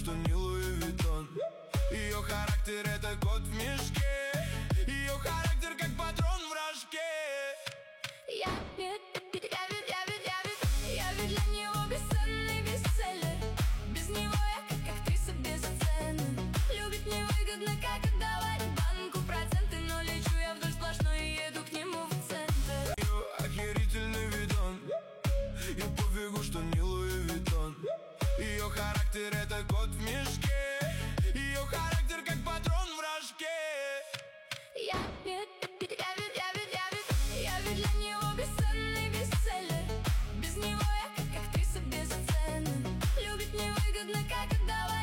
что не Луи Виттон. Ее характер — это кот в мешке. Ее характер как патрон в рожке. Я ведь для него бесценный бестселлер. Без него я как актриса без сцены. Любит невыгодно, как отдавать банку проценты. Но лечу я вдоль сплошной и еду к нему в центр. Ее охерительный видон. И пофигу, что не Луи Виттон. Ее характер — это кот в мешке. Ее характер как патрон в рожке. Я ведь для него бесценный бестселлер. Без него я как актриса без сцены. Любит невыгодно, как отдавать